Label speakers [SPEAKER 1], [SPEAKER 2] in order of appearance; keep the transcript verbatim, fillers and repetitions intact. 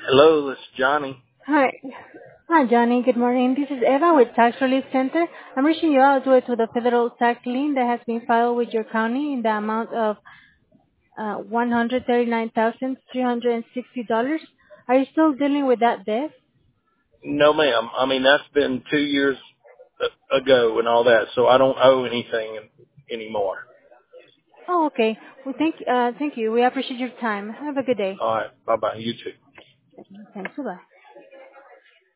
[SPEAKER 1] Hello, this is Johnny.
[SPEAKER 2] Hi. Hi, Johnny. Good morning. This is Eva with Tax Relief Center. I'm reaching you out due to the federal tax lien that has been filed with your county in the amount of uh, one hundred thirty-nine thousand three hundred sixty dollars. Are you still dealing with that debt?
[SPEAKER 1] No, ma'am. I mean, that's been two years a- ago and all that, so I don't owe anything anymore.
[SPEAKER 2] Oh, okay. Well, thank, uh, thank you. We appreciate your time. Have a good day.
[SPEAKER 1] All right. Bye-bye. You too.
[SPEAKER 2] Thanks. Bye-bye.